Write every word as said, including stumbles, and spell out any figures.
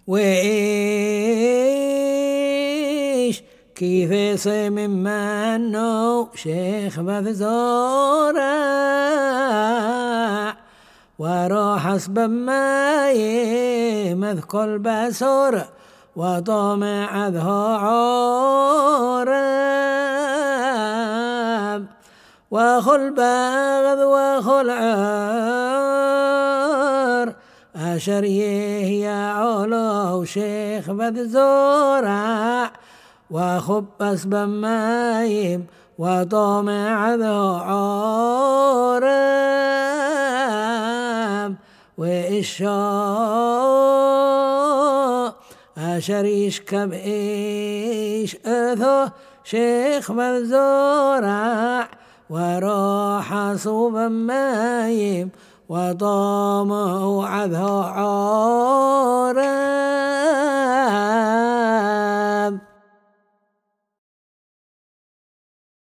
وإيش كيف يصيم منه شيخ بذزورع وروح أسبب ما يمذكل بسور وطمع ذو عورب وخل باغذ وخل عار أشريه يا علو شيخ بذزورع وخب أسبب مايم وطمع ذو عورب وإشاء أشريش كبئيش أثو شيخ بذزورع وروح صوب مايم وطمع ذو عورب